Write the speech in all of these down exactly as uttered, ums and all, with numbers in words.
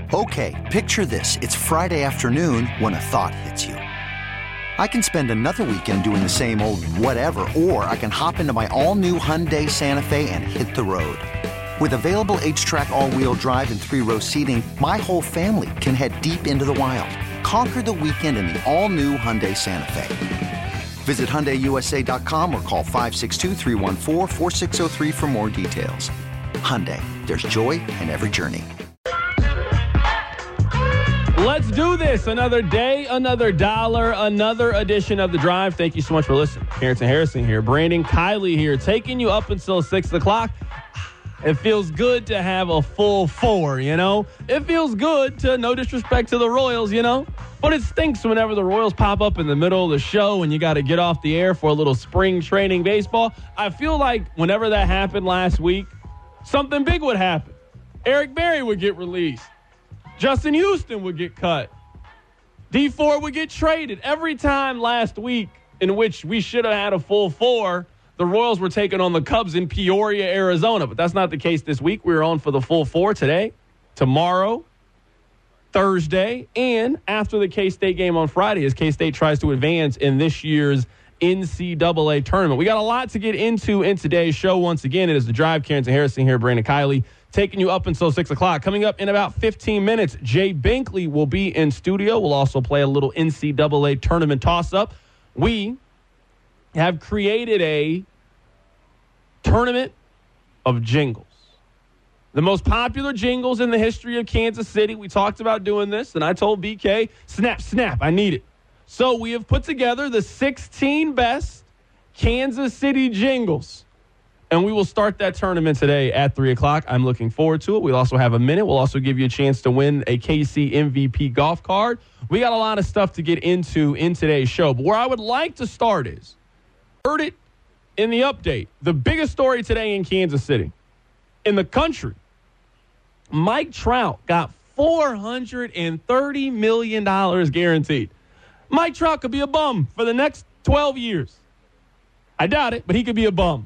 Okay, picture this. It's Friday afternoon when a thought hits you. I can spend another weekend doing the same old whatever, or I can hop into my all-new Hyundai Santa Fe and hit the road. With available H-Track all-wheel drive and three-row seating, my whole family can head deep into the wild. Conquer the weekend in the all-new Hyundai Santa Fe. Visit Hyundai U S A dot com or call five six two, three one four, four six zero three for more details. Hyundai, there's joy in every journey. Let's do this. Another day, another dollar, another edition of The Drive. Thank you so much for listening. Carrington Harrison here. Brandon Kiley here, taking you up until six o'clock. It feels good to have a full four, you know? It feels good to, no disrespect to the Royals, you know? But it stinks whenever the Royals pop up in the middle of the show and you got to get off the air for a little spring training baseball. I feel like whenever that happened last week, something big would happen. Eric Berry would get released. Justin Houston would get cut. D four would get traded. Every time last week in which we should have had a full four, the Royals were taking on the Cubs in Peoria, Arizona. But that's not the case this week. We're on for the full four today, tomorrow, Thursday, and after the K-State game on Friday as K-State tries to advance in this year's N C double A tournament. We got a lot to get into in today's show. Once again, it is The Drive. Carrington Harrison here, Brandon Kiley, taking you up until six o'clock. Coming up in about fifteen minutes, Jay Binkley will be in studio. We'll also play a little N C double A tournament toss-up. We have created a tournament of jingles. The most popular jingles in the history of Kansas City. We talked about doing this, and I told B K, snap, snap, I need it. So we have put together the sixteen best Kansas City jingles. And we will start that tournament today at three o'clock. I'm looking forward to it. We'll also have a minute. We'll also give you a chance to win a K C M V P golf card. We got a lot of stuff to get into in today's show. But where I would like to start is, heard it in the update, the biggest story today in Kansas City, in the country. Mike Trout got four hundred thirty million dollars guaranteed. Mike Trout could be a bum for the next twelve years. I doubt it, but he could be a bum.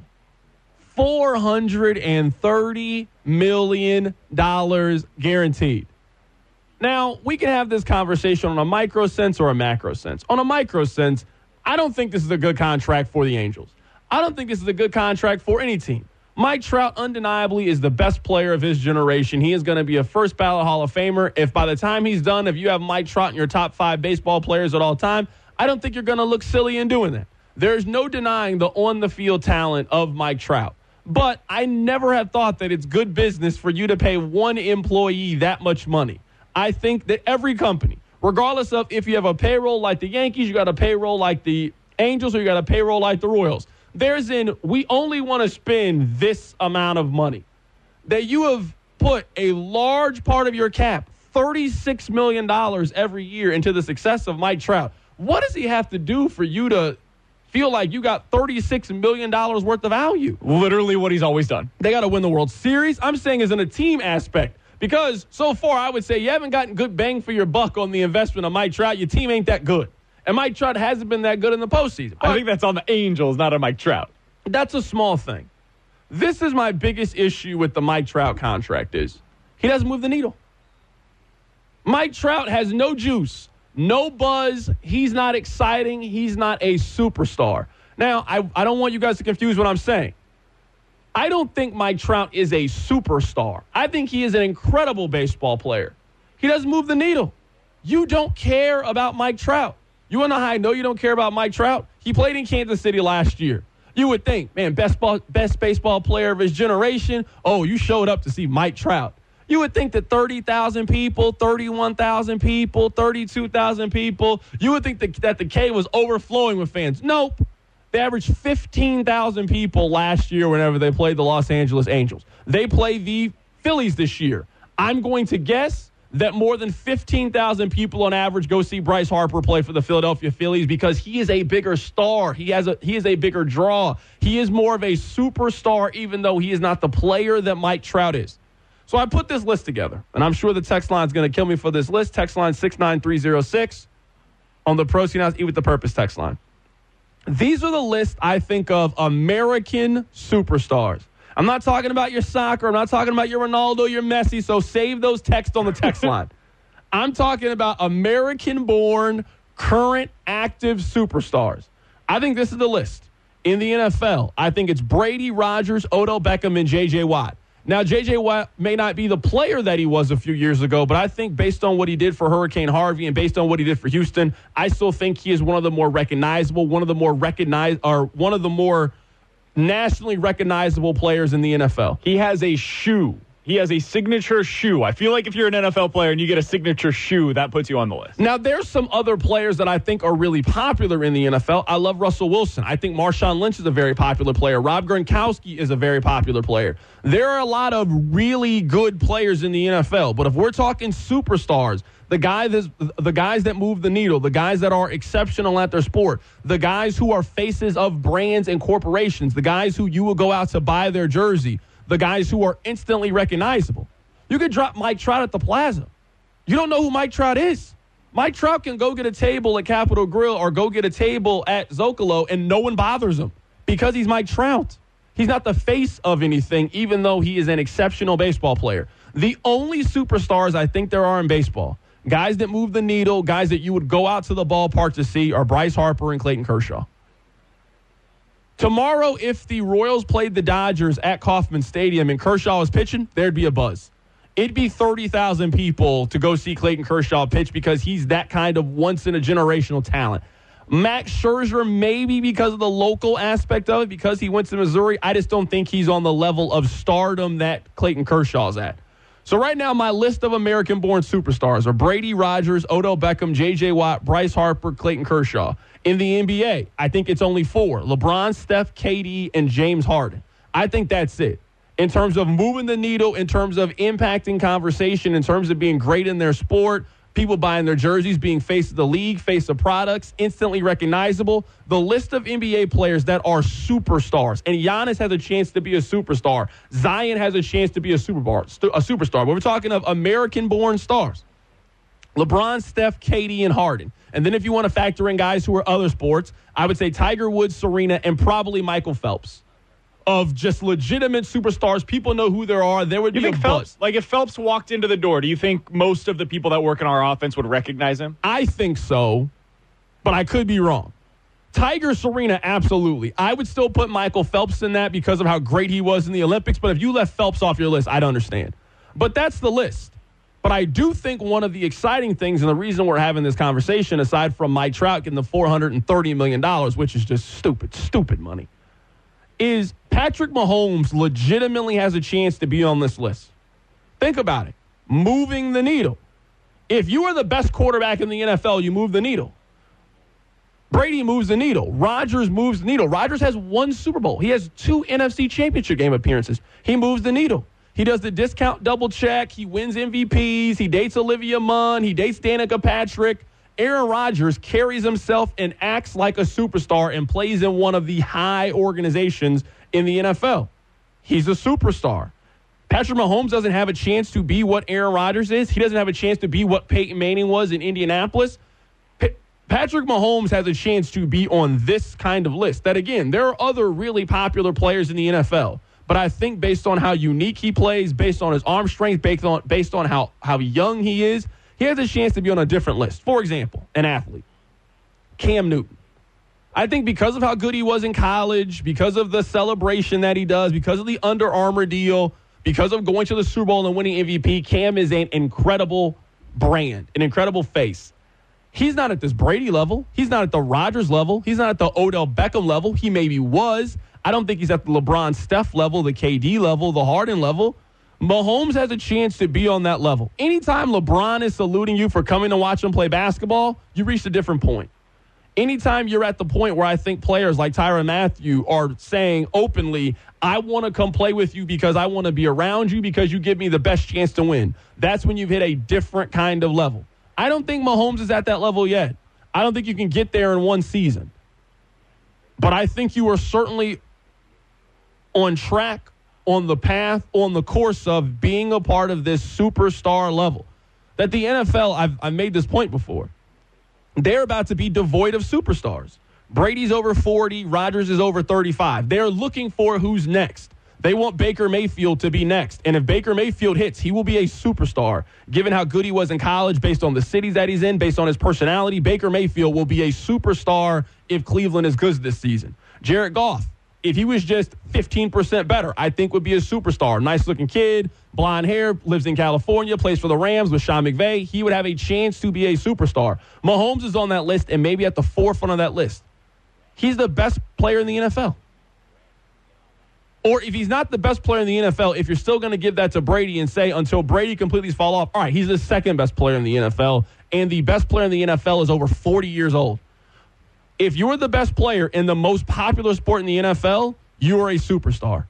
four hundred thirty million dollars guaranteed. Now, we can have this conversation on a micro sense or a macro sense. On a micro sense, I don't think this is a good contract for the Angels. I don't think this is a good contract for any team. Mike Trout undeniably is the best player of his generation. He is going to be a first ballot Hall of Famer. If by the time he's done, if you have Mike Trout in your top five baseball players at all time, I don't think you're going to look silly in doing that. There's no denying the on-the-field talent of Mike Trout. But I never have thought that it's good business for you to pay one employee that much money. I think that every company, regardless of if you have a payroll like the Yankees, you got a payroll like the Angels, or you got a payroll like the Royals, there's in we only want to spend this amount of money. That you have put a large part of your cap, thirty-six million dollars every year, into the success of Mike Trout. What does he have to do for you to feel like you got thirty-six million dollars worth of value? Literally what he's always done. They got to win the World Series. I'm saying as in a team aspect. Because so far, I would say you haven't gotten good bang for your buck on the investment of Mike Trout. Your team ain't that good. And Mike Trout hasn't been that good in the postseason. I think that's on the Angels, not on Mike Trout. That's a small thing. This is my biggest issue with the Mike Trout contract is he doesn't move the needle. Mike Trout has no juice, no buzz. He's not exciting. He's not a superstar. Now, I, I don't want you guys to confuse what I'm saying. I don't think Mike Trout is a superstar. I think he is an incredible baseball player. He doesn't move the needle. You don't care about Mike Trout. You want to know how I know you don't care about Mike Trout? He played in Kansas City last year. You would think, man, best ball, best baseball player of his generation. Oh, you showed up to see Mike Trout. You would think that thirty thousand people, thirty-one thousand people, thirty-two thousand people, you would think that, that the K was overflowing with fans. Nope. They averaged fifteen thousand people last year whenever they played the Los Angeles Angels. They play the Phillies this year. I'm going to guess that more than fifteen thousand people on average go see Bryce Harper play for the Philadelphia Phillies because he is a bigger star. He has a he is a bigger draw. He is more of a superstar, even though he is not the player that Mike Trout is. So I put this list together, and I'm sure the text line is going to kill me for this list. Text line six nine three zero six on the Proceed House, Eat with the Purpose text line. These are the list I think of American superstars. I'm not talking about your soccer. I'm not talking about your Ronaldo, your Messi, so save those texts on the text line. I'm talking about American-born, current, active superstars. I think this is the list. In the N F L, I think it's Brady, Rodgers, Odell Beckham, and J J. Watt. Now, J J. Watt may not be the player that he was a few years ago, but I think based on what he did for Hurricane Harvey and based on what he did for Houston, I still think he is one of the more recognizable, one of the more recognized, or one of the more nationally recognizable players in the N F L. He has a shoe. He has a signature shoe. I feel like if you're an N F L player and you get a signature shoe, that puts you on the list. Now, there's some other players that I think are really popular in the N F L. I love Russell Wilson. I think Marshawn Lynch is a very popular player. Rob Gronkowski is a very popular player. There are a lot of really good players in the N F L, but if we're talking superstars, the guys, the guys that move the needle, the guys that are exceptional at their sport, the guys who are faces of brands and corporations, the guys who you will go out to buy their jersey, the guys who are instantly recognizable. You could drop Mike Trout at the Plaza. You don't know who Mike Trout is. Mike Trout can go get a table at Capitol Grill or go get a table at Zocalo, and no one bothers him because he's Mike Trout. He's not the face of anything, even though he is an exceptional baseball player. The only superstars I think there are in baseball, guys that move the needle, guys that you would go out to the ballpark to see, are Bryce Harper and Clayton Kershaw. Tomorrow, if the Royals played the Dodgers at Kauffman Stadium and Kershaw was pitching, there'd be a buzz. It'd be thirty thousand people to go see Clayton Kershaw pitch because he's that kind of once-in-a-generational talent. Max Scherzer, maybe because of the local aspect of it, because he went to Missouri, I just don't think he's on the level of stardom that Clayton Kershaw's at. So right now, my list of American-born superstars are Brady, Rodgers, Odell Beckham, J J. Watt, Bryce Harper, Clayton Kershaw. In the N B A, I think it's only four. LeBron, Steph, K D, and James Harden. I think that's it. In terms of moving the needle, in terms of impacting conversation, in terms of being great in their sport, people buying their jerseys, being face of the league, face of products, instantly recognizable. The list of N B A players that are superstars, and Giannis has a chance to be a superstar. Zion has a chance to be a superstar. A superstar. But we're talking of American-born stars. LeBron, Steph, K D, and Harden. And then if you want to factor in guys who are other sports, I would say Tiger Woods, Serena, and probably Michael Phelps. Of just legitimate superstars, people know who there are. There would you be think a Phelps, buzz. like if Phelps walked into the door, do you think most of the people that work in our offense would recognize him? I think so, but I could be wrong. Tiger, Serena, absolutely. I would still put Michael Phelps in that because of how great he was in the Olympics, but if you left Phelps off your list, I'd understand. But that's the list. But I do think one of the exciting things, and the reason we're having this conversation, aside from Mike Trout getting the four hundred thirty million dollars, which is just stupid, stupid money, is Patrick Mahomes legitimately has a chance to be on this list. Think about it. Moving the needle. If you are the best quarterback in the N F L, you move the needle. Brady moves the needle. Rodgers moves the needle. Rodgers has one Super Bowl. He has two N F C Championship game appearances. He moves the needle. He does the discount double check. He wins M V Ps. He dates Olivia Munn. He dates Danica Patrick. Aaron Rodgers carries himself and acts like a superstar and plays in one of the high organizations in the N F L. He's a superstar. Patrick Mahomes doesn't have a chance to be what Aaron Rodgers is. He doesn't have a chance to be what Peyton Manning was in Indianapolis. Pa- Patrick Mahomes has a chance to be on this kind of list. That, again, there are other really popular players in the N F L. But I think based on how unique he plays, based on his arm strength, based on based on how, how young he is, he has a chance to be on a different list. For example, an athlete, Cam Newton. I think because of how good he was in college, because of the celebration that he does, because of the Under Armour deal, because of going to the Super Bowl and winning M V P, Cam is an incredible brand, an incredible face. He's not at this Brady level. He's not at the Rodgers level. He's not at the Odell Beckham level. He maybe was. I don't think he's at the LeBron Steph level, the K D level, the Harden level. Mahomes has a chance to be on that level. Anytime LeBron is saluting you for coming to watch him play basketball, you reach a different point. Anytime you're at the point where I think players like Tyrann Mathieu are saying openly, I want to come play with you because I want to be around you because you give me the best chance to win. That's when you've hit a different kind of level. I don't think Mahomes is at that level yet. I don't think you can get there in one season. But I think you are certainly on track, on the path, on the course of being a part of this superstar level. That the N F L, I've, I've made this point before, they're about to be devoid of superstars. Brady's over forty, Rodgers is over thirty-five. They're looking for who's next. They want Baker Mayfield to be next. And if Baker Mayfield hits, he will be a superstar. Given how good he was in college, based on the cities that he's in, based on his personality, Baker Mayfield will be a superstar if Cleveland is good this season. Jared Goff, if he was just fifteen percent better, I think would be a superstar. Nice-looking kid, blonde hair, lives in California, plays for the Rams with Sean McVay. He would have a chance to be a superstar. Mahomes is on that list and maybe at the forefront of that list. He's the best player in the N F L. Or if he's not the best player in the N F L, if you're still going to give that to Brady and say until Brady completely fall off, all right, he's the second best player in the N F L, and the best player in the N F L is over forty years old. If you're the best player in the most popular sport in the N F L, you are a superstar.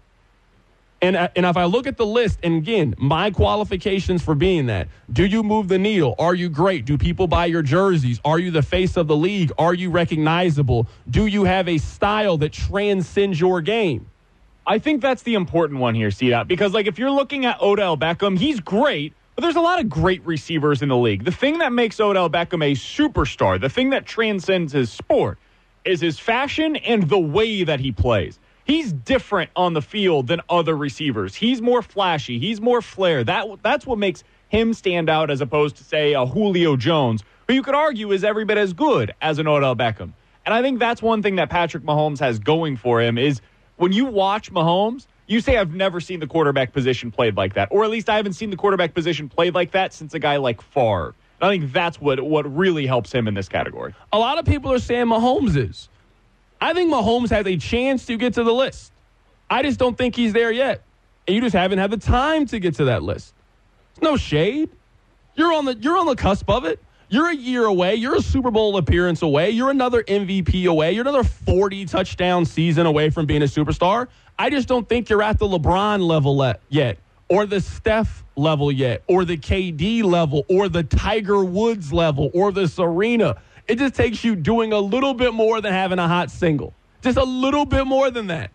And, and if I look at the list, and again, my qualifications for being that, do you move the needle? Are you great? Do people buy your jerseys? Are you the face of the league? Are you recognizable? Do you have a style that transcends your game? I think that's the important one here, C-Dot, because like if you're looking at Odell Beckham, he's great, but there's a lot of great receivers in the league. The thing that makes Odell Beckham a superstar, the thing that transcends his sport, is his fashion and the way that he plays. He's different on the field than other receivers. He's more flashy. He's more flair. That That's what makes him stand out as opposed to, say, a Julio Jones, who you could argue is every bit as good as an Odell Beckham. And I think that's one thing that Patrick Mahomes has going for him is when you watch Mahomes, you say, I've never seen the quarterback position played like that. Or at least I haven't seen the quarterback position played like that since a guy like Favre. I think that's what, what really helps him in this category. A lot of people are saying Mahomes is. I think Mahomes has a chance to get to the list. I just don't think he's there yet. And you just haven't had the time to get to that list. There's no shade. You're on the you're on the cusp of it. You're a year away. You're a Super Bowl appearance away. You're another M V P away. You're another forty touchdown season away from being a superstar. I just don't think you're at the LeBron level le- yet, or the Steph level yet, or the K D level, or the Tiger Woods level, or the Serena. It just takes you doing a little bit more than having a hot single. Just a little bit more than that.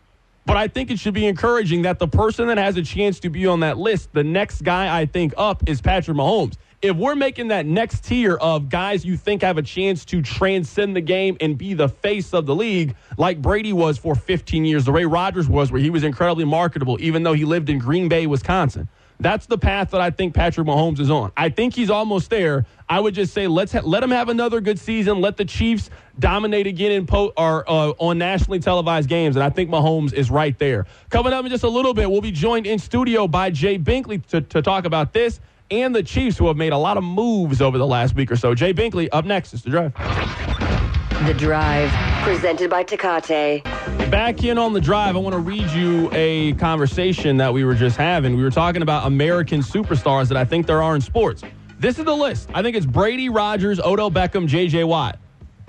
But I think it should be encouraging that the person that has a chance to be on that list, the next guy I think up is Patrick Mahomes. If we're making that next tier of guys you think have a chance to transcend the game and be the face of the league, like Brady was for fifteen years, the Ray Rodgers was, where he was incredibly marketable, even though he lived in Green Bay, Wisconsin. That's the path that I think Patrick Mahomes is on. I think he's almost there. I would just say let's ha- let him have another good season. Let the Chiefs dominate again in po- or, uh, on nationally televised games, and I think Mahomes is right there. Coming up in just a little bit, we'll be joined in studio by Jay Binkley to, to talk about this and the Chiefs, who have made a lot of moves over the last week or so. Jay Binkley, up next. It's The Drive. The Drive, presented by Tecate. Back in on The Drive, I want to read you a conversation that we were just having. We were talking about American superstars that I think there are in sports. This is the list. I think it's Brady, Rodgers, Odell Beckham, J J. Watt,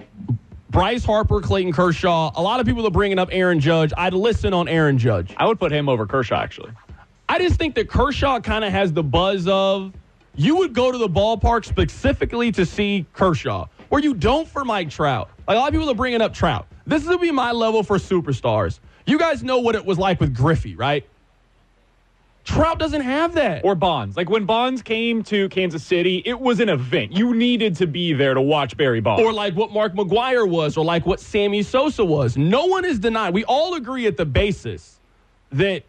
Bryce Harper, Clayton Kershaw. A lot of people are bringing up Aaron Judge. I'd listen on Aaron Judge. I would put him over Kershaw, actually. I just think that Kershaw kind of has the buzz of, you would go to the ballpark specifically to see Kershaw, or you don't for Mike Trout. Like, a lot of people are bringing up Trout. This would be my level for superstars. You guys know what it was like with Griffey, right? Trout doesn't have that. Or Bonds. Like, when Bonds came to Kansas City, it was an event. You needed to be there to watch Barry Bonds. Or like what Mark McGwire was, or like what Sammy Sosa was. No one is denying. We all agree at the basis that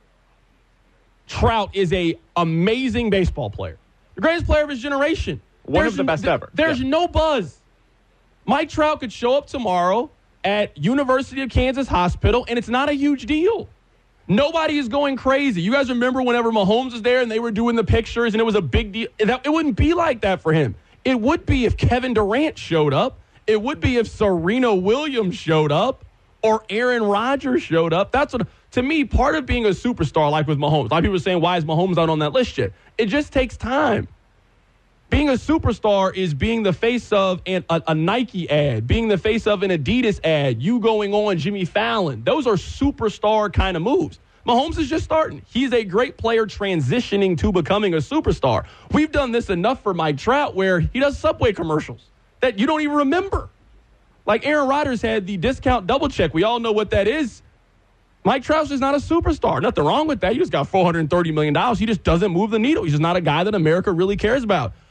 Trout is a amazing baseball player. The greatest player of his generation. One There's of the best th- ever. There's yeah. no buzz. Mike Trout could show up tomorrow at University of Kansas Hospital, and it's not a huge deal. Nobody is going crazy. You guys remember whenever Mahomes was there and they were doing the pictures and it was a big deal? It wouldn't be like that for him. It would be if Kevin Durant showed up. It would be if Serena Williams showed up or Aaron Rodgers showed up. That's what, to me, part of being a superstar, like with Mahomes. A lot of people are saying, why is Mahomes not on that list yet? It just takes time. Being a superstar is being the face of an, a, a Nike ad, being the face of an Adidas ad, you going on Jimmy Fallon. Those are superstar kind of moves. Mahomes is just starting. He's a great player transitioning to becoming a superstar. We've done this enough for Mike Trout where he does Subway commercials that you don't even remember. Like Aaron Rodgers had the discount double check. We all know what that is. Mike Trout's just not a superstar. Nothing wrong with that. He just got four hundred thirty million dollars. He just doesn't move the needle. He's just not a guy that America really cares about.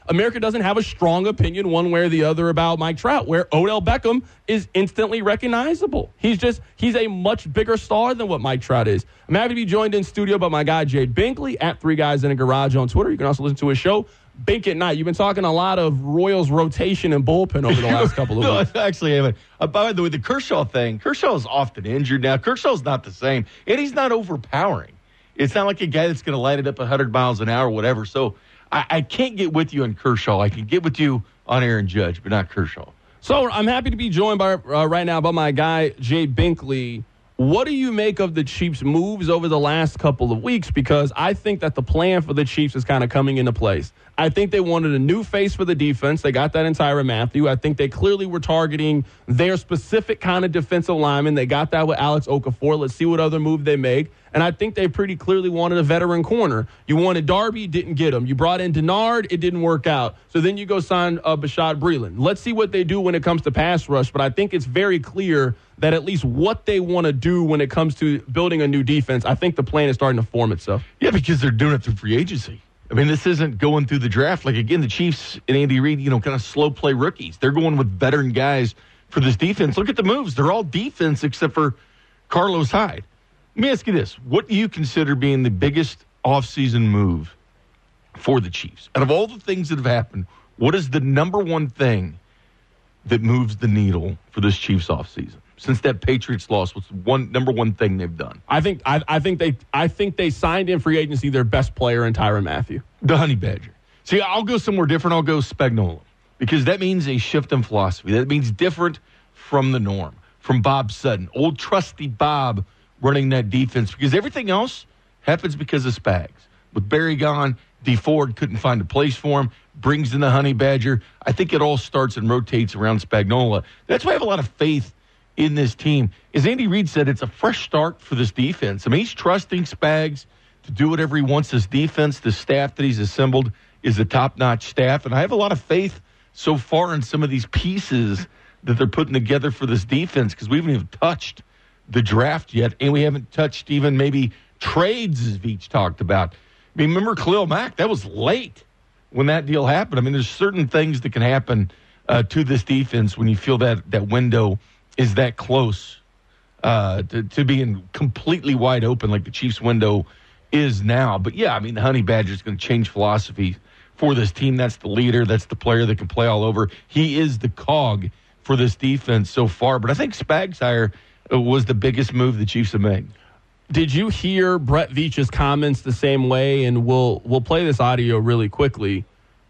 America doesn't have a strong opinion one way or the other about Mike Trout, where Odell Beckham is instantly recognizable. He's just, he's a much bigger star than what Mike Trout is. I'm happy to be joined in studio by my guy, Jay Binkley, at Three Guys in a Garage on Twitter. You can also listen to his show, Bink at Night. You've been talking a lot of Royals rotation and bullpen over the last couple of no, weeks. Actually, I haven't. Uh, by the way, the Kershaw thing, Kershaw is often injured now. Kershaw's not the same, and he's not overpowering. It's not like a guy that's going to light it up one hundred miles an hour or whatever. So I, I can't get with you on Kershaw. I can get with you on Aaron Judge, but not Kershaw. So I'm happy to be joined by uh, right now by my guy, Jay Binkley. What do you make of the Chiefs' moves over the last couple of weeks? Because I think that the plan for the Chiefs is kind of coming into place. I think they wanted a new face for the defense. They got that in Tyrann Mathieu. I think they clearly were targeting their specific kind of defensive lineman. They got that with Alex Okafor. Let's see what other move they make. And I think they pretty clearly wanted a veteran corner. You wanted Darby, didn't get him. You brought in Denard, it didn't work out. So then you go sign uh, Bashad Breeland. Let's see what they do when it comes to pass rush. But I think it's very clear that at least what they want to do when it comes to building a new defense, I think the plan is starting to form itself. Yeah, because they're doing it through free agency. I mean, this isn't going through the draft. Like, again, the Chiefs and Andy Reid, you know, kind of slow play rookies. They're going with veteran guys for this defense. Look at the moves. They're all defense except for Carlos Hyde. Let me ask you this. What do you consider being the biggest offseason move for the Chiefs? Out of all the things that have happened, what is the number one thing that moves the needle for this Chiefs offseason? Since that Patriots loss, what's one number one thing they've done? I think I, I think they I think they signed in free agency their best player in Tyrann Mathieu. The Honey Badger. See, I'll go somewhere different. I'll go Spagnuolo, because that means a shift in philosophy. That means different from the norm, from Bob Sutton, old trusty Bob running that defense, because everything else happens because of Spags. With Barry gone, D Ford couldn't find a place for him, brings in the Honey Badger. I think it all starts and rotates around Spagnuolo. That's why I have a lot of faith in this team. As Andy Reid said, it's a fresh start for this defense. I mean, he's trusting Spags to do whatever he wants. This defense, the staff that he's assembled is a top-notch staff, and I have a lot of faith so far in some of these pieces that they're putting together for this defense, because we haven't even touched the draft yet, and we haven't touched even maybe trades, as Veach talked about. I mean, remember Khalil Mack? That was late when that deal happened. I mean, there's certain things that can happen uh, to this defense when you feel that that window is that close uh, to, to being completely wide open like the Chiefs window is now. But, yeah, I mean, the Honey Badger is going to change philosophy for this team. That's the leader. That's the player that can play all over. He is the cog for this defense so far. But I think Spags hire was the biggest move the Chiefs have made. Did you hear Brett Veach's comments the same way? And we'll we'll play this audio really quickly.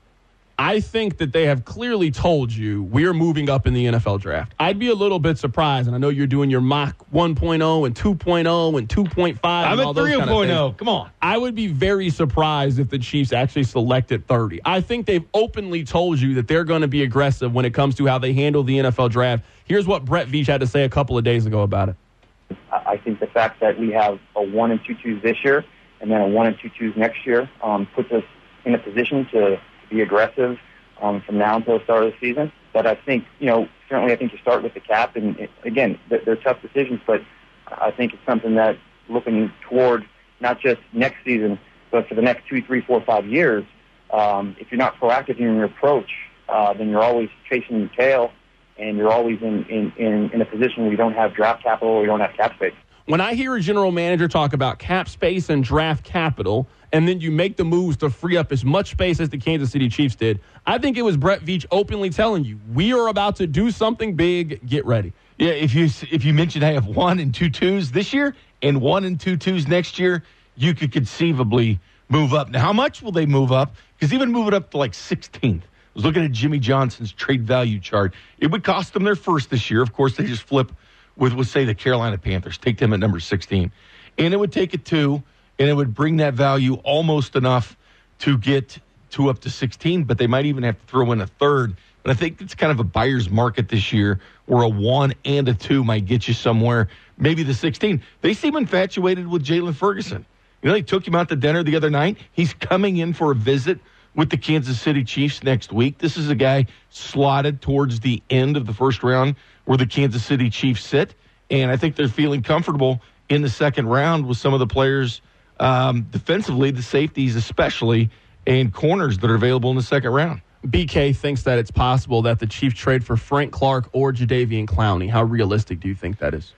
I think that they have clearly told you we're moving up in the N F L draft. I'd be a little bit surprised, and I know you're doing your mock one point oh and two point oh and two point five. I'm and all at those three point oh. kind of Come on. I would be very surprised if the Chiefs actually selected thirty. I think they've openly told you that they're going to be aggressive when it comes to how they handle the N F L draft. Here's what Brett Veach had to say a couple of days ago about it. I think the fact that we have a one and two twos this year and then a one and two twos next year um, puts us in a position to be aggressive um, from now until the start of the season. But I think, you know, certainly I think you start with the cap. And, it, again, they're tough decisions, but I think it's something that looking toward not just next season, but for the next two, three, four, five years, um, if you're not proactive in your approach, uh, then you're always chasing your tail. And you're always in, in, in, in a position where you don't have draft capital or you don't have cap space. When I hear a general manager talk about cap space and draft capital, and then you make the moves to free up as much space as the Kansas City Chiefs did, I think it was Brett Veach openly telling you, we are about to do something big, get ready. Yeah, if you if you mentioned I have one and two twos this year and one and two twos next year, you could conceivably move up. Now, how much will they move up? Because even move it up to like sixteenth. I was looking at Jimmy Johnson's trade value chart. It would cost them their first this year. Of course, they just flip with, let's say, the Carolina Panthers. Take them at number sixteen. And it would take a two, and it would bring that value almost enough to get to up to sixteen, but they might even have to throw in a third. But I think it's kind of a buyer's market this year where a one and a two might get you somewhere, maybe the sixteen. They seem infatuated with Jalen Ferguson. You know, they took him out to dinner the other night. He's coming in for a visit with the Kansas City Chiefs next week. This is a guy slotted towards the end of the first round where the Kansas City Chiefs sit, and I think they're feeling comfortable in the second round with some of the players um, defensively, the safeties especially, and corners that are available in the second round. B K thinks that it's possible that the Chiefs trade for Frank Clark or Jadeveon Clowney. How realistic do you think that is?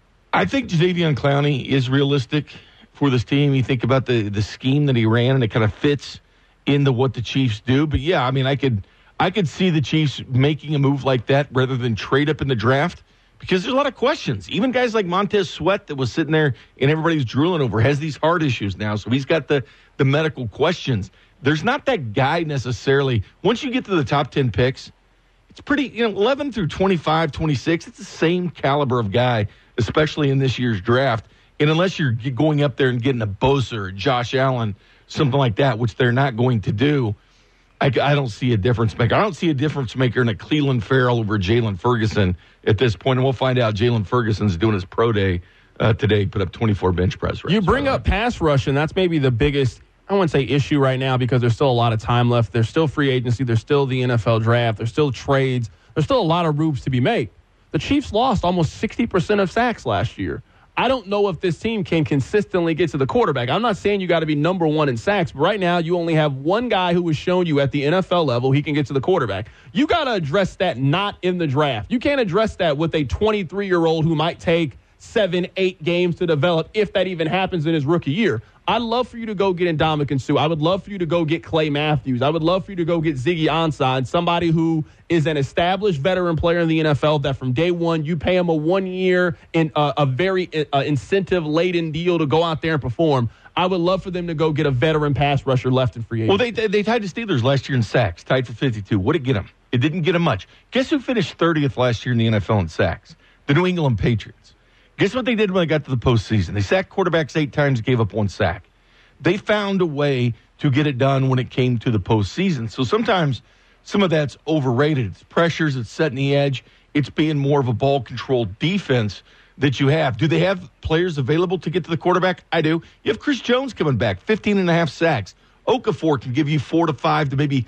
I think Jadeveon Clowney is realistic for this team. You think about the, the scheme that he ran, and it kind of fits into what the Chiefs do. But, yeah, I mean, I could I could see the Chiefs making a move like that rather than trade up in the draft because there's a lot of questions. Even guys like Montez Sweat that was sitting there and everybody's drooling over has these heart issues now, so he's got the, the medical questions. There's not that guy necessarily. Once you get to the top ten picks, it's pretty, you know, eleven through twenty-five, twenty-six, it's the same caliber of guy, especially in this year's draft. And unless you're going up there and getting a Bosa or Josh Allen, something like that, which they're not going to do, I, I don't see a difference maker. I don't see a difference maker in a Cleveland Farrell over Jalen Ferguson at this point. And we'll find out Jalen Ferguson's doing his pro day uh, today, put up twenty-four bench press reps. You bring up pass rush, and that's maybe the biggest, I wouldn't say issue right now because there's still a lot of time left. There's still free agency. There's still the N F L draft. There's still trades. There's still a lot of moves to be made. The Chiefs lost almost sixty percent of sacks last year. I don't know if this team can consistently get to the quarterback. I'm not saying you got to be number one in sacks, but right now you only have one guy who has shown you at the N F L level he can get to the quarterback. You got to address that not in the draft. You can't address that with a twenty-three-year-old who might take seven, eight games to develop, if that even happens in his rookie year. I'd love for you to go get Ndamukong Suh. I would love for you to go get Clay Matthews. I would love for you to go get Ziggy Ansah, somebody who is an established veteran player in the N F L that from day one you pay him a one-year and uh, a very uh, incentive-laden deal to go out there and perform. I would love for them to go get a veteran pass rusher left in free agency. Well, they, they they tied the Steelers last year in sacks, tied for fifty-two. What did it get them? It didn't get them much. Guess who finished thirtieth last year in the N F L in sacks? The New England Patriots. Guess what they did when they got to the postseason? They sacked quarterbacks eight times, gave up one sack. They found a way to get it done when it came to the postseason. So sometimes some of that's overrated. It's pressures, it's setting the edge. It's being more of a ball-controlled defense that you have. Do they have players available to get to the quarterback? I do. You have Chris Jones coming back, fifteen and a half sacks. Okafor can give you four to five to maybe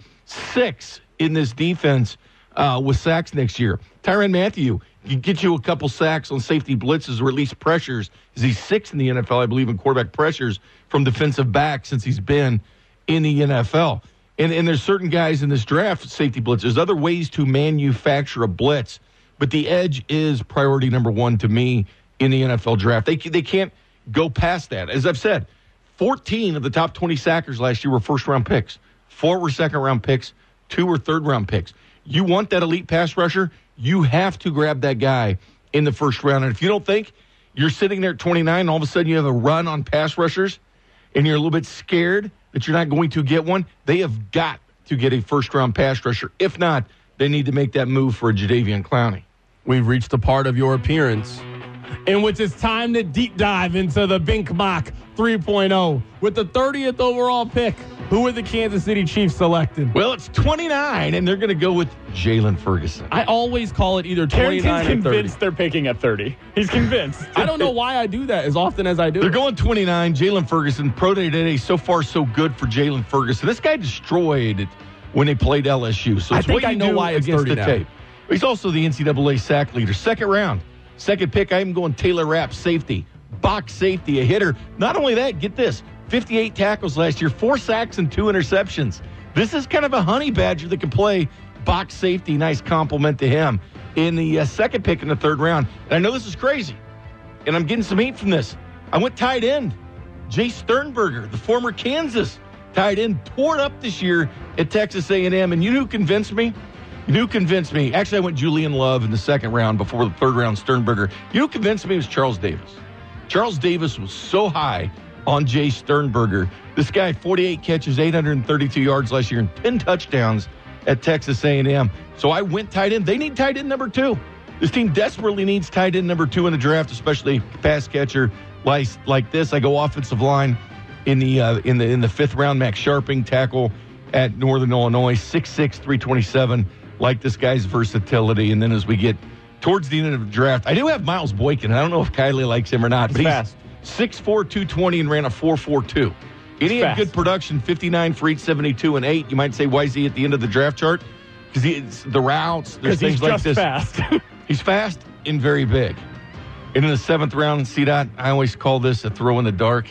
six in this defense uh, with sacks next year. Tyrann Mathieu can get you a couple sacks on safety blitzes or at least pressures. Is he sixth in the N F L, I believe, in quarterback pressures from defensive back since he's been in the N F L. And, and there's certain guys in this draft, safety blitz. There's other ways to manufacture a blitz, but the edge is priority number one to me in the N F L draft. They, they can't go past that. As I've said, fourteen of the top twenty sackers last year were first-round picks. Four were second-round picks. Two were third-round picks. You want that elite pass rusher, you have to grab that guy in the first round. And if you don't think you're sitting there at twenty-nine and all of a sudden you have a run on pass rushers and you're a little bit scared that you're not going to get one, they have got to get a first-round pass rusher. If not, they need to make that move for a Jadeveon Clowney. We've reached the part of your appearance in which it's time to deep dive into the Bink Mock three point oh. With the thirtieth overall pick, who are the Kansas City Chiefs selecting? Well, it's twenty-nine, and they're going to go with Jalen Ferguson. I always call it either twenty-nine Carrington's or thirty. convinced they're picking at thirty. He's convinced. I don't know why I do that as often as I do. They're going twenty-nine. Jalen Ferguson, pro day today, so far so good for Jalen Ferguson. This guy destroyed it when they played L S U. So I it's think what I you know do why it's against thirty the now. tape. He's also the N C double A sack leader. Second round. Second pick, I'm going Taylor Rapp, safety. Box safety, a hitter. Not only that, get this, fifty-eight tackles last year, four sacks and two interceptions. This is kind of a honey badger that can play box safety. Nice compliment to him. In the uh, second pick in the third round, and I know this is crazy, and I'm getting some heat from this, I went tight end. Jay Sternberger, the former Kansas tight end, tore it up this year at Texas A and M, and you know who convinced me? You know who convinced me? Actually, I went Julian Love in the second round before the third round Sternberger. You know who convinced me was Charles Davis. Charles Davis was so high on Jay Sternberger. This guy, forty-eight catches, eight hundred thirty-two yards last year, and ten touchdowns at Texas A and M. So I went tight end. They need tight end number two. This team desperately needs tight end number two in the draft, especially pass catcher like, like this. I go offensive line in the uh, in the in the fifth round. Max Sharping, tackle at Northern Illinois, six six, three twenty-seven. Like this guy's versatility. And then as we get towards the end of the draft, I do have Miles Boykin. I don't know if Kylie likes him or not, but he's fast. six four, two twenty and ran a four four two. And he had good production, fifty-nine for eight seventy-two and eight. You might say, why is he at the end of the draft chart? Because he's the routes, there's things he's like just this. fast. He's fast and very big. And in the seventh round, C-Dot, I always call this a throw in the dark.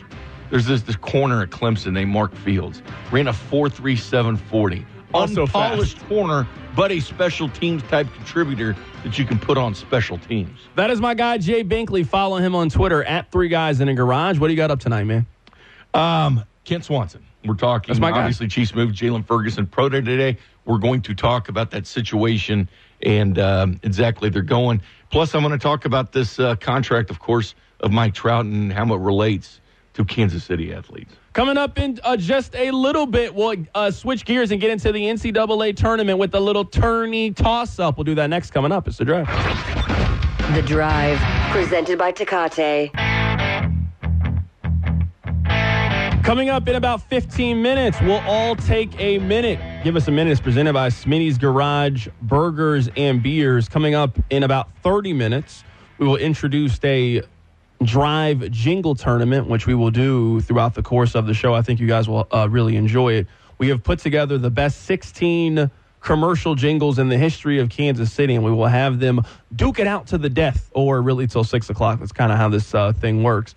There's this, this corner at Clemson named Mark Fields. Ran a four three seven forty. Also Unpolished fast. corner, but a special teams type contributor that you can put on special teams. That is my guy, Jay Binkley. Follow him on Twitter at Three Guys in a Garage. What do you got up tonight, man? Um, Kent Swanson. We're talking, That's my guy. obviously, Chiefs move Jalen Ferguson pro day today. We're going to talk about that situation and um, exactly they're going. Plus, I'm going to talk about this uh, contract, of course, of Mike Trout and how it relates to Kansas City athletes. Coming up in uh, just a little bit, we'll uh, switch gears and get into the N C double A tournament with a little tourney toss-up. We'll do that next. Coming up, it's The Drive. The Drive, presented by Tecate. Coming up in about fifteen minutes, we'll all take a minute. Give us a minute. It's presented by Smitty's Garage Burgers and Beers. Coming up in about thirty minutes, we will introduce a Drive Jingle Tournament, which we will do throughout the course of the show. I think you guys will uh, really enjoy it. We have put together the best sixteen commercial jingles in the history of Kansas City, and we will have them duke it out to the death, or really till six o'clock. That's kind of how this uh, thing works.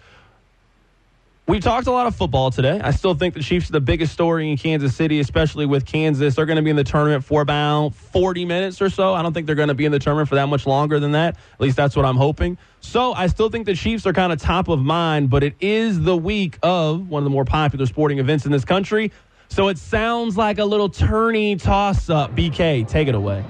We talked a lot of football today. I still think the Chiefs are the biggest story in Kansas City, especially with Kansas. They're going to be in the tournament for about forty minutes or so. I don't think they're going to be in the tournament for that much longer than that. At least that's what I'm hoping. So I still think the Chiefs are kind of top of mind, but it is the week of one of the more popular sporting events in this country. So it sounds like a little tourney toss-up. B K, take it away.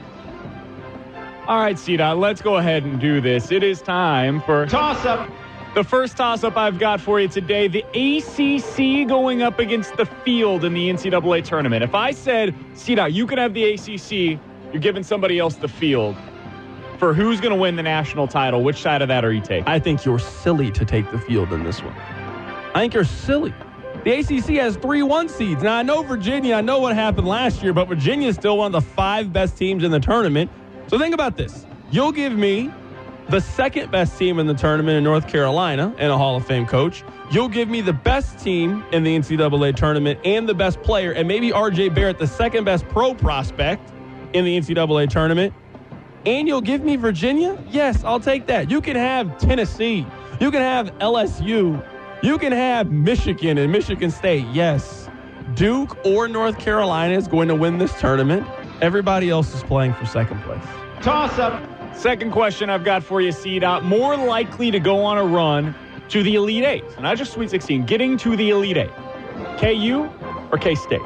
All right, C-Dot, let's go ahead and do this. It is time for Toss-up. the first toss-up I've got for you today. The A C C going up against the field in the N C double A tournament. If I said, C-Dot, you can have the A C C, you're giving somebody else the field. For who's going to win the national title, which side of that are you taking? I think you're silly to take the field in this one. I think you're silly. The A C C has three one seeds. Now, I know Virginia, I know what happened last year, but Virginia is still one of the five best teams in the tournament. So think about this. You'll give me the second best team in the tournament in North Carolina and a Hall of Fame coach. You'll give me the best team in the N C double A tournament and the best player, and maybe R J Barrett, the second best pro prospect in the N C double A tournament. And you'll give me Virginia? Yes, I'll take that. You can have Tennessee. You can have L S U. You can have Michigan and Michigan State. Yes, Duke or North Carolina is going to win this tournament. Everybody else is playing for second place. Toss-up. Second question I've got for you, C-Dot. More likely to go on a run to the Elite Eight, so not just Sweet sixteen, getting to the Elite Eight. K U or K-State?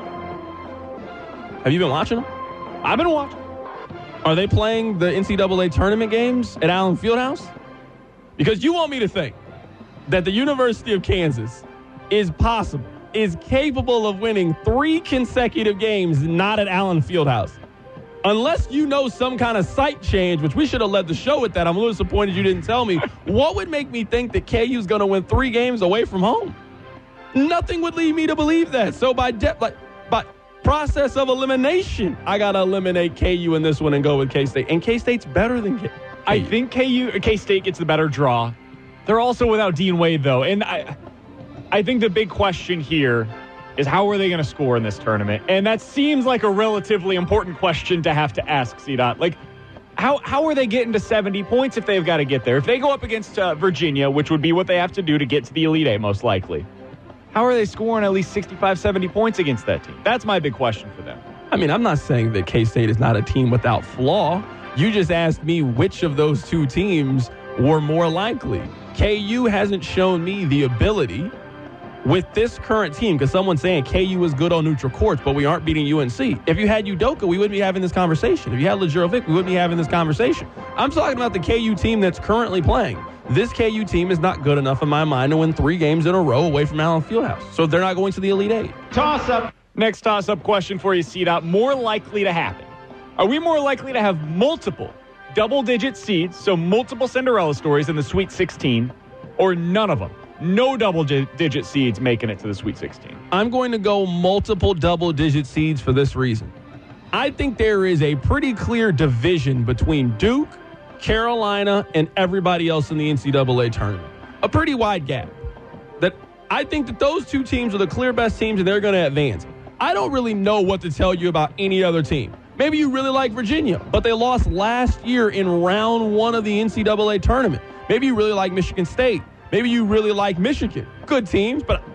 Have you been watching them? I've been watching. Are they playing the N C double A tournament games at Allen Fieldhouse? Because you want me to think that the University of Kansas is possible, is capable of winning three consecutive games not at Allen Fieldhouse. Unless you know some kind of site change, which we should have led the show with that. I'm a little disappointed you didn't tell me. What would make me think that K U is going to win three games away from home? Nothing would lead me to believe that. So by de- like by process of elimination, I got to eliminate K U in this one and go with K-State. And K-State's better than K U. I think K U, K-State gets the better draw. They're also without Dean Wade, though. And I, I think the big question here is how are they going to score in this tournament? And that seems like a relatively important question to have to ask, C-Dot. Like, how how are they getting to seventy points if they've got to get there? If they go up against uh, Virginia, which would be what they have to do to get to the Elite Eight, most likely, how are they scoring at least sixty-five, seventy points against that team? That's my big question for them. I mean, I'm not saying that K-State is not a team without flaw. You just asked me which of those two teams were more likely. K U hasn't shown me the ability with this current team, because someone's saying K U is good on neutral courts, but we aren't beating U N C. If you had Udoka, we wouldn't be having this conversation. If you had Lajurovic, we wouldn't be having this conversation. I'm talking about the K U team that's currently playing. This K U team is not good enough in my mind to win three games in a row away from Allen Fieldhouse. So they're not going to the Elite Eight. Toss-up. Next toss-up question for you, C-Dot. More likely to happen. Are we more likely to have multiple double-digit seeds, so multiple Cinderella stories in the Sweet sixteen, or none of them? No double-digit seeds making it to the Sweet sixteen. I'm going to go multiple double-digit seeds for this reason. I think there is a pretty clear division between Duke, Carolina, and everybody else in the N C double A tournament. A pretty wide gap. That I think that those two teams are the clear best teams, and they're going to advance. I don't really know what to tell you about any other team. Maybe you really like Virginia, but they lost last year in round one of the N C double A tournament. Maybe you really like Michigan State. Maybe you really like Michigan. Good teams, but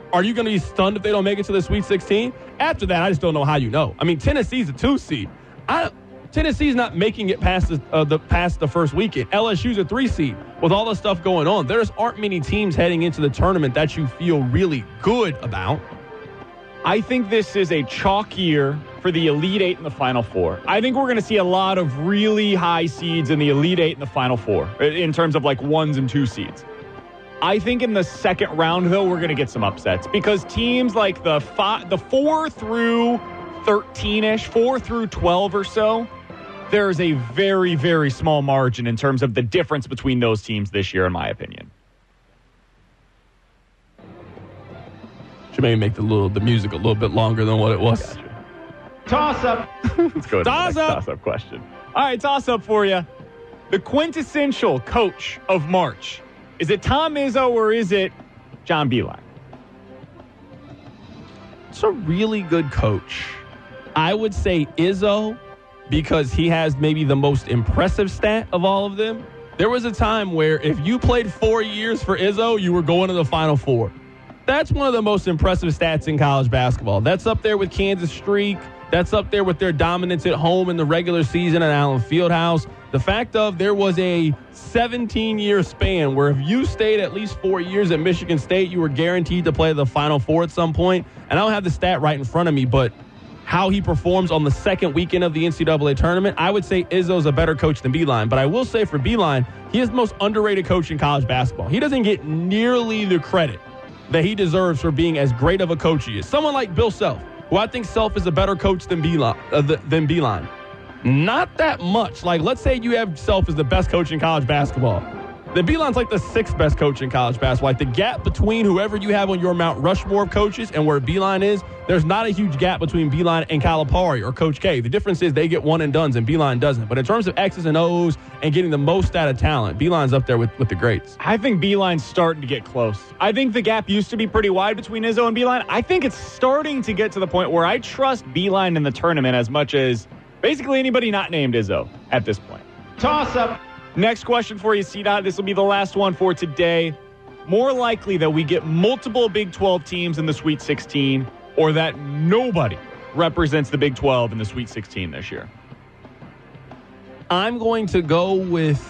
Are you going to be stunned if they don't make it to the Sweet sixteen? After that, I just don't know how you know. I mean, Tennessee's a two seed. I, Tennessee's not making it past the, uh, the past the first weekend. L S U's a three seed. With all the stuff going on, there's aren't many teams heading into the tournament that you feel really good about. I think this is a chalk year for the Elite Eight and the Final Four. I think we're going to see a lot of really high seeds in the Elite Eight and the Final Four in terms of like ones and two seeds. I think in the second round, though, we're going to get some upsets because teams like the five, the four through thirteen-ish, four through twelve or so, there is a very, very small margin in terms of the difference between those teams this year, in my opinion. Should maybe make the little the music a little bit longer than what it was. Gotcha. Toss up. Let's go to toss the next up. toss up question. All right, toss up for you. The quintessential coach of March. Is it Tom Izzo or is it John Beilein? It's a really good coach. I would say Izzo because he has maybe the most impressive stat of all of them. There was a time where if you played four years for Izzo, you were going to the Final Four. That's one of the most impressive stats in college basketball. That's up there with Kansas Streak. That's up there with their dominance at home in the regular season at Allen Fieldhouse. The fact of there was a seventeen-year span where if you stayed at least four years at Michigan State, you were guaranteed to play the Final Four at some point. And I don't have the stat right in front of me, but how he performs on the second weekend of the N C double A tournament, I would say Izzo's a better coach than Beilein. But I will say for Beilein, he is the most underrated coach in college basketball. He doesn't get nearly the credit that he deserves for being as great of a coach he is. Someone like Bill Self, who I think Self is a better coach than Beilein. Uh, than Beilein. Not that much. Like, let's say you have Self as the best coach in college basketball. Then Beilein's like the sixth best coach in college basketball. Like, the gap between whoever you have on your Mount Rushmore of coaches and where Beilein is, there's not a huge gap between Beilein and Calipari or Coach K. The difference is they get one and dones and Beilein doesn't. But in terms of X's and O's and getting the most out of talent, Beilein's up there with, with the greats. I think Beilein's starting to get close. I think the gap used to be pretty wide between Izzo and Beilein. I think it's starting to get to the point where I trust Beilein in the tournament as much as basically anybody not named Izzo at this point. Toss up. Next question for you, C-Dot. This will be the last one for today. More likely that we get multiple Big twelve teams in the Sweet sixteen or that nobody represents the Big twelve in the Sweet sixteen this year? I'm going to go with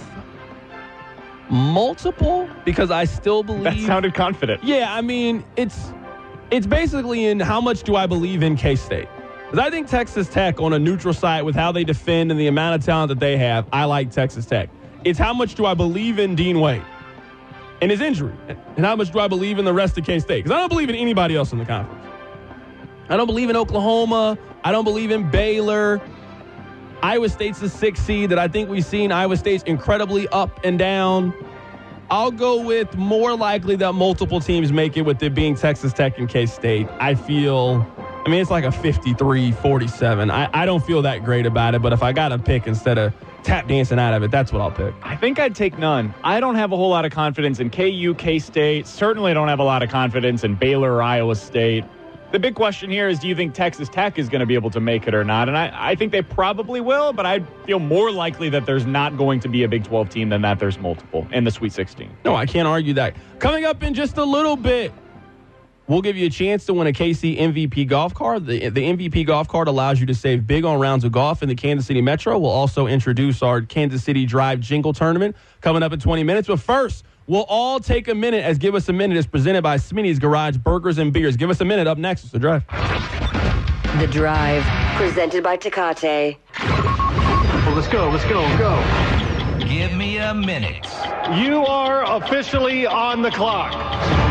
multiple because I still believe... That sounded confident. Yeah, I mean, it's it's basically in how much do I believe in K-State. Because I think Texas Tech on a neutral site with how they defend and the amount of talent that they have, I like Texas Tech. It's how much do I believe in Dean Wade and his injury, and how much do I believe in the rest of K-State? Because I don't believe in anybody else in the conference. I don't believe in Oklahoma. I don't believe in Baylor. Iowa State's the sixth seed that I think we've seen Iowa State's incredibly up and down. I'll go with more likely that multiple teams make it with it being Texas Tech and K-State. I feel... I mean, it's like a fifty-three forty-seven. I, I don't feel that great about it, but if I got to pick instead of tap dancing out of it, that's what I'll pick. I think I'd take none. I don't have a whole lot of confidence in K U, K-State. Certainly don't have a lot of confidence in Baylor or Iowa State. The big question here is, do you think Texas Tech is going to be able to make it or not? And I, I think they probably will, but I feel more likely that there's not going to be a Big twelve team than that there's multiple in the Sweet sixteen. No, I can't argue that. Coming up in just a little bit, we'll give you a chance to win a K C M V P golf card. The, the M V P golf card allows you to save big on rounds of golf in the Kansas City Metro. We'll also introduce our Kansas City Drive Jingle Tournament coming up in twenty minutes. But first, we'll all take a minute as Give Us a Minute is presented by Smitty's Garage Burgers and Beers. Give us a minute. Up next is The Drive. The Drive, presented by Tecate. Well, let's go, let's go, go. Give me a minute. You are officially on the clock.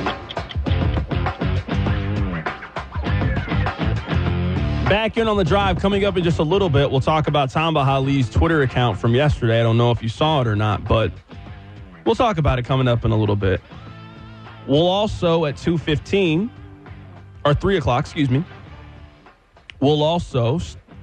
Back in on The Drive. Coming up in just a little bit, we'll talk about Tamba Hali's Twitter account from yesterday. I don't know if you saw it or not, but we'll talk about it coming up in a little bit. We'll also, at two fifteen, or three o'clock, excuse me, we'll also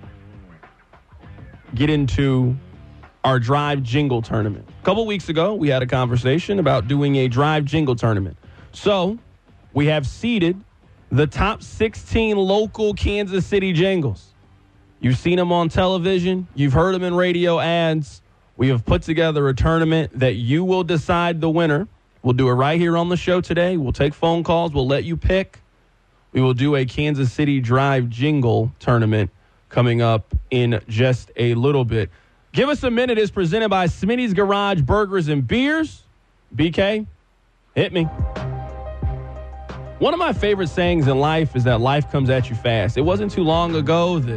get into our Drive Jingle Tournament. A couple weeks ago, we had a conversation about doing a Drive Jingle Tournament. So, we have seeded the top sixteen local Kansas City jingles. You've seen them on television. You've heard them in radio ads. We have put together a tournament that you will decide the winner We'll do it right here on the show today. We'll take phone calls. We'll let you pick. We will do a Kansas City Drive jingle tournament coming up in just a little bit. Give Us a Minute is presented by Smitty's Garage Burgers and Beers. B K, hit me. One of my favorite sayings in life is that life comes at you fast. It wasn't too long ago that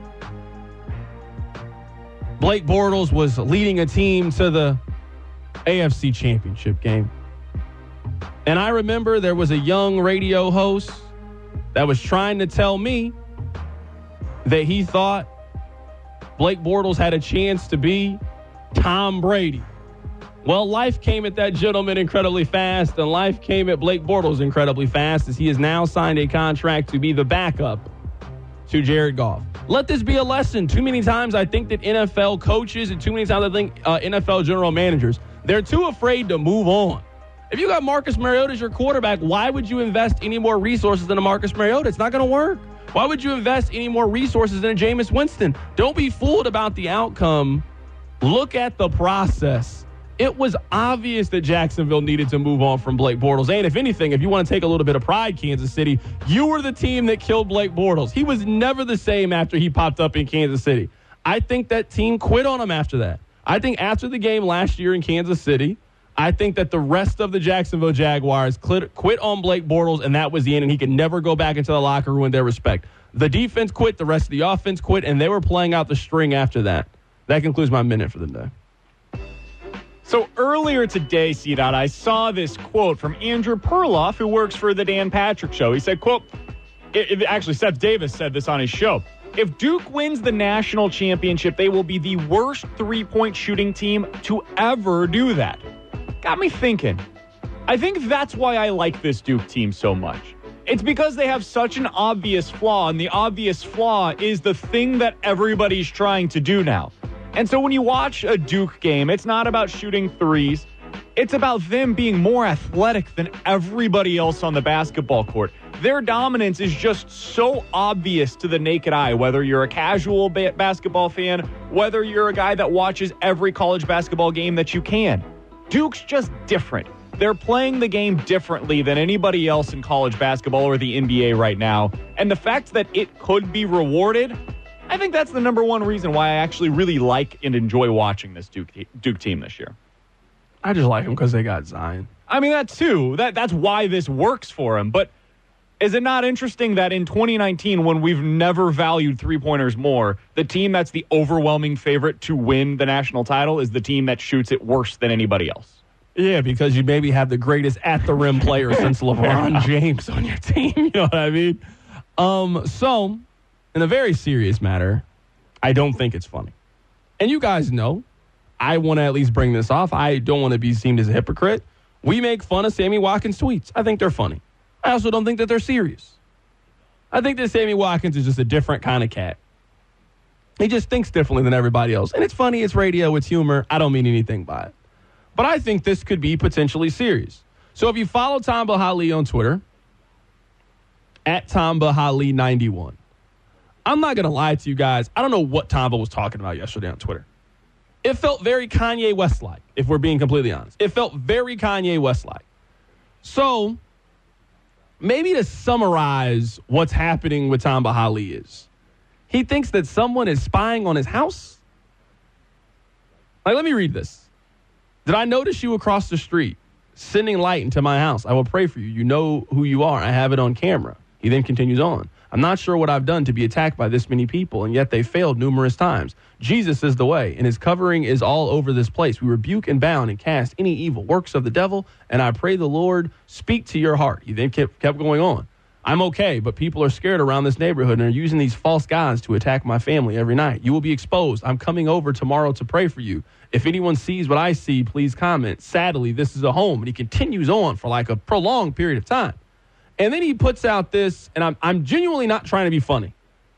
Blake Bortles was leading a team to the A F C Championship game. And I remember there was a young radio host that was trying to tell me that he thought Blake Bortles had a chance to be Tom Brady. Well, life came at that gentleman incredibly fast, and life came at Blake Bortles incredibly fast as he has now signed a contract to be the backup to Jared Goff. Let this be a lesson. Too many times I think that N F L coaches and too many times I think uh, N F L general managers, they're too afraid to move on. If you got Marcus Mariota as your quarterback, why would you invest any more resources in a Marcus Mariota? It's not going to work. Why would you invest any more resources in a Jameis Winston? Don't be fooled about the outcome. Look at the process. It was obvious that Jacksonville needed to move on from Blake Bortles. And if anything, if you want to take a little bit of pride, Kansas City, you were the team that killed Blake Bortles. He was never the same after he popped up in Kansas City. I think that team quit on him after that. I think after the game last year in Kansas City, I think that the rest of the Jacksonville Jaguars quit, quit on Blake Bortles, and that was the end, and he could never go back into the locker room with their respect. The defense quit, the rest of the offense quit, and they were playing out the string after that. That concludes my minute for the day. So earlier today, C-Dot, I saw this quote from Andrew Perloff, who works for the Dan Patrick Show. He said, quote, it, it, actually, Seth Davis said this on his show. If Duke wins the national championship, they will be the worst three-point shooting team to ever do that. Got me thinking. I think that's why I like this Duke team so much. It's because they have such an obvious flaw, and the obvious flaw is the thing that everybody's trying to do now. And so when you watch a Duke game, it's not about shooting threes. It's about them being more athletic than everybody else on the basketball court. Their dominance is just so obvious to the naked eye, whether you're a casual ba- basketball fan, whether you're a guy that watches every college basketball game that you can. Duke's just different. They're playing the game differently than anybody else in college basketball or the N B A right now. And the fact that it could be rewarded, I think that's the number one reason why I actually really like and enjoy watching this Duke Duke team this year. I just like them because they got Zion. I mean, that too. That That's why this works for them. But is it not interesting that in twenty nineteen, when we've never valued three-pointers more, the team that's the overwhelming favorite to win the national title is the team that shoots it worse than anybody else? Yeah, because you maybe have the greatest at-the-rim player since LeBron James on your team. You know what I mean? Um, so, in a very serious matter, I don't think it's funny. And you guys know, I want to at least bring this off. I don't want to be seen as a hypocrite. We make fun of Sammy Watkins' tweets. I think they're funny. I also don't think that they're serious. I think that Sammy Watkins is just a different kind of cat. He just thinks differently than everybody else. And it's funny, it's radio, it's humor. I don't mean anything by it. But I think this could be potentially serious. So if you follow Tamba Hali on Twitter, at Tamba Hali ninety-one, I'm not going to lie to you guys. I don't know what Tamba was talking about yesterday on Twitter. It felt very Kanye West-like, if we're being completely honest. It felt very Kanye West-like. So maybe to summarize what's happening with Tamba Hali is, he thinks that someone is spying on his house. Like, let me read this. Did I notice you across the street, sending light into my house? I will pray for you. You know who you are. I have it on camera. He then continues on. I'm not sure what I've done to be attacked by this many people, and yet they failed numerous times. Jesus is the way, and his covering is all over this place. We rebuke and bound and cast any evil works of the devil, and I pray the Lord speak to your heart. He then kept, kept going on. I'm okay, but people are scared around this neighborhood and are using these false gods to attack my family every night. You will be exposed. I'm coming over tomorrow to pray for you. If anyone sees what I see, please comment. Sadly, this is a home. And he continues on for like a prolonged period of time. And then he puts out this, and I'm, I'm genuinely not trying to be funny.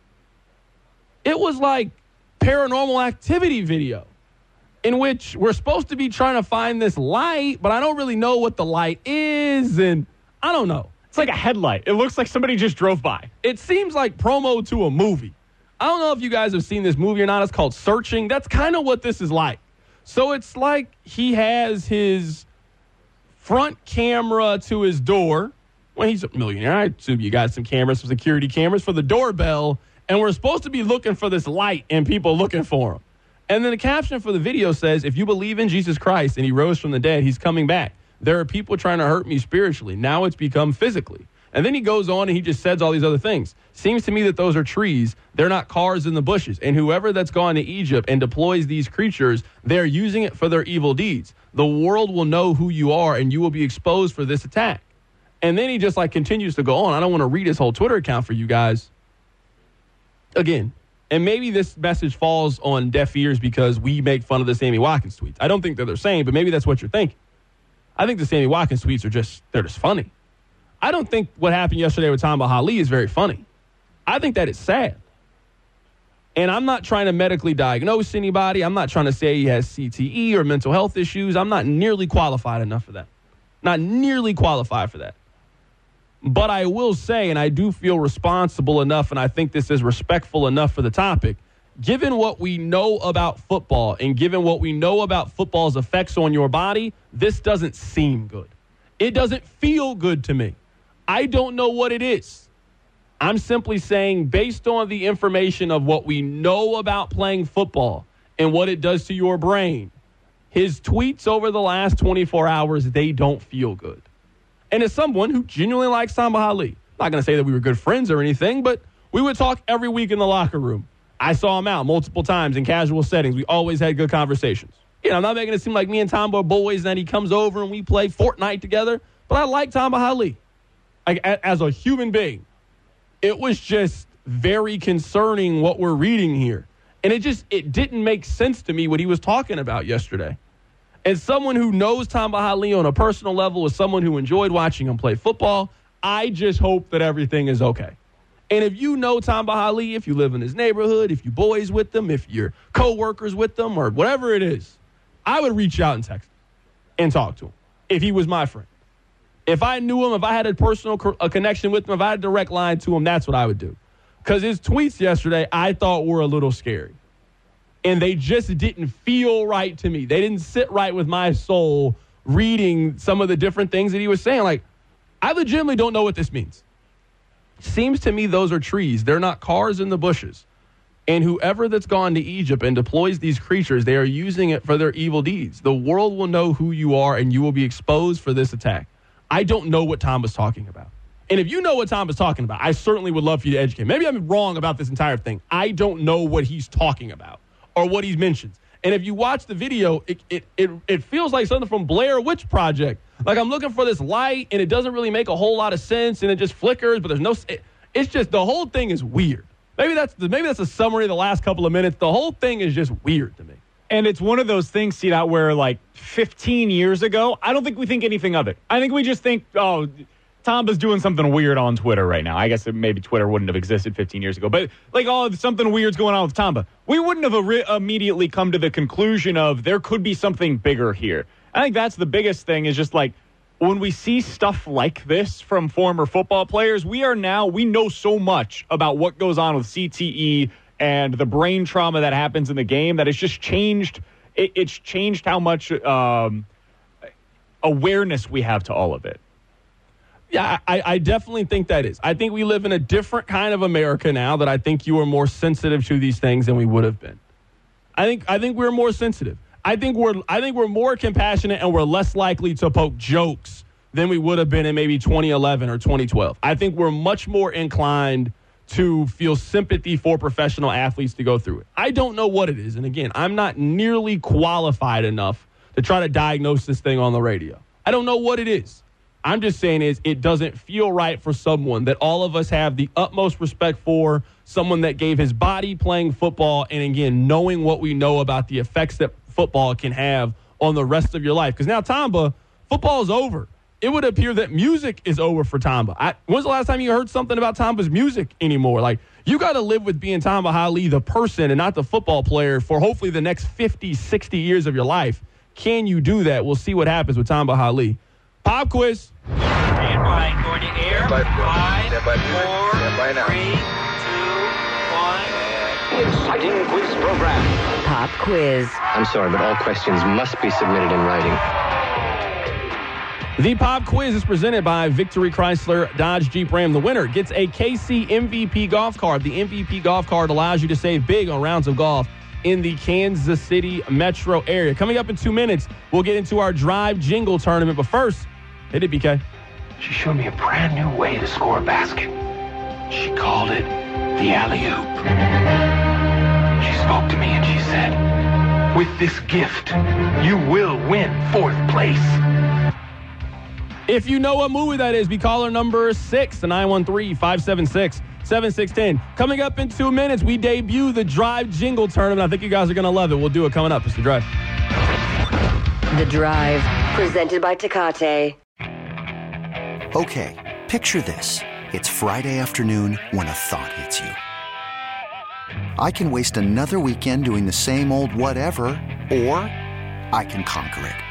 It was like Paranormal Activity video in which we're supposed to be trying to find this light, but I don't really know what the light is, and I don't know. It's like a headlight. It looks like somebody just drove by. It seems like promo to a movie. I don't know if you guys have seen this movie or not. It's called Searching. That's kind of what this is like. So it's like he has his front camera to his door. Well, he's a millionaire. I assume you got some cameras, some security cameras for the doorbell, and we're supposed to be looking for this light and people looking for him. And then the caption for the video says, if you believe in Jesus Christ and he rose from the dead, he's coming back. There are people trying to hurt me spiritually. Now it's become physically. And then he goes on and he just says all these other things. Seems to me that those are trees. They're not cars in the bushes. And whoever that's gone to Egypt and deploys these creatures, they're using it for their evil deeds. The world will know who you are and you will be exposed for this attack. And then he just like continues to go on. I don't want to read his whole Twitter account for you guys. Again, and maybe this message falls on deaf ears because we make fun of the Sammy Watkins tweets. I don't think that they're saying, but maybe that's what you're thinking. I think the Sammy Watkins tweets are just, they're just funny. I don't think what happened yesterday with Tamba Hali is very funny. I think that is sad. And I'm not trying to medically diagnose anybody. I'm not trying to say he has C T E or mental health issues. I'm not nearly qualified enough for that. Not nearly qualified for that. But I will say, and I do feel responsible enough, and I think this is respectful enough for the topic, given what we know about football and given what we know about football's effects on your body, this doesn't seem good. It doesn't feel good to me. I don't know what it is. I'm simply saying, based on the information of what we know about playing football and what it does to your brain, his tweets over the last twenty-four hours, they don't feel good. And as someone who genuinely likes Tamba Hali, I'm not going to say that we were good friends or anything, but we would talk every week in the locker room. I saw him out multiple times in casual settings. We always had good conversations. You know, I'm not making it seem like me and Tamba are boys and then he comes over and we play Fortnite together, but I like Tamba Hali. Like, as a human being, it was just very concerning what we're reading here. And it just, it didn't make sense to me what he was talking about yesterday. As someone who knows Tamba Hali on a personal level, as someone who enjoyed watching him play football, I just hope that everything is okay. And if you know Tamba Hali, if you live in his neighborhood, if you boys with them, if you're co-workers with them, or whatever it is, I would reach out and text him and talk to him if he was my friend. If I knew him, if I had a personal co- a connection with him, if I had a direct line to him, that's what I would do. Because his tweets yesterday, I thought were a little scary. And they just didn't feel right to me. They didn't sit right with my soul reading some of the different things that he was saying. Like, I legitimately don't know what this means. Seems to me those are trees. They're not cars in the bushes. And whoever that's gone to Egypt and deploys these creatures, they are using it for their evil deeds. The world will know who you are, and you will be exposed for this attack. I don't know what Tom was talking about. And if you know what Tom was talking about, I certainly would love for you to educate. Maybe I'm wrong about this entire thing. I don't know what he's talking about or what he mentions. And if you watch the video, it it it, it feels like something from Blair Witch Project. Like I'm looking for this light, and it doesn't really make a whole lot of sense, and it just flickers, but there's no it, – it's just the whole thing is weird. Maybe that's the, maybe that's a summary of the last couple of minutes. The whole thing is just weird to me. And it's one of those things, see that where like fifteen years ago, I don't think we think anything of it. I think we just think, oh, Tamba's doing something weird on Twitter right now. I guess maybe Twitter wouldn't have existed fifteen years ago. But like, oh, something weird's going on with Tamba. We wouldn't have re- immediately come to the conclusion of there could be something bigger here. I think that's the biggest thing is just like when we see stuff like this from former football players, we are now, we know so much about what goes on with C T E and the brain trauma that happens in the game that it's just changed. It, it's changed how much um, awareness we have to all of it. Yeah, I, I definitely think that is. I think we live in a different kind of America now that I think you are more sensitive to these things than we would have been. I think I think we're more sensitive. I think we're I think we're more compassionate and we're less likely to poke jokes than we would have been in maybe twenty eleven or twenty twelve. I think we're much more inclined to feel sympathy for professional athletes to go through it. I don't know what it is. And again, I'm not nearly qualified enough to try to diagnose this thing on the radio. I don't know what it is. I'm just saying is it doesn't feel right for someone that all of us have the utmost respect for, someone that gave his body playing football, and again, knowing what we know about the effects that football can have on the rest of your life. Because now Tamba, football is over. It would appear that music is over for Tamba. I, when's the last time you heard something about Tamba's music anymore? Like, you got to live with being Tamba Hali, the person, and not the football player for hopefully the next fifty, sixty years of your life. Can you do that? We'll see what happens with Tamba Hali. Pop quiz. Stand by, going to air. Five, four, three, two, one. The exciting quiz program. Pop quiz. I'm sorry, but all questions must be submitted in writing. The pop quiz is presented by Victory Chrysler Dodge Jeep Ram. The winner gets a K C M V P golf card. The M V P golf card allows you to save big on rounds of golf in the Kansas City metro area. Coming up in two minutes, we'll get into our Drive Jingle tournament. But first, hit it, B K. She showed me a brand new way to score a basket. She called it the alley-oop. She spoke to me and she said, with this gift, you will win fourth place. If you know what movie that is, be caller number six to nine one three, five seven six, seven six one zero. Coming up in two minutes, we debut the Drive Jingle tournament. I think you guys are going to love it. We'll do it coming up. It's The Drive. The Drive, presented by Tecate. Okay, picture this. It's Friday afternoon when a thought hits you. I can waste another weekend doing the same old whatever, or I can conquer it.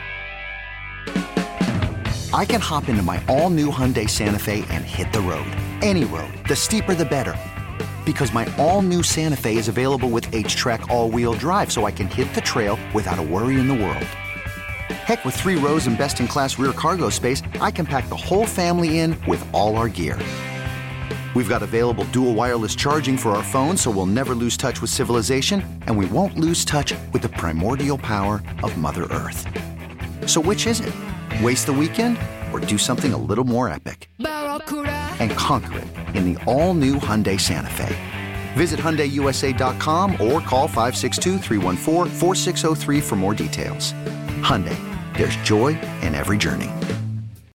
I can hop into my all-new Hyundai Santa Fe and hit the road. Any road. The steeper, the better. Because my all-new Santa Fe is available with H-Track all-wheel drive, so I can hit the trail without a worry in the world. Heck, with three rows and best-in-class rear cargo space, I can pack the whole family in with all our gear. We've got available dual wireless charging for our phones, so we'll never lose touch with civilization, and we won't lose touch with the primordial power of Mother Earth. So which is it? Waste the weekend or do something a little more epic? And conquer it in the all-new Hyundai Santa Fe. Visit Hyundai U S A dot com or call five six two, three one four, four six zero three for more details. Hyundai, there's joy in every journey.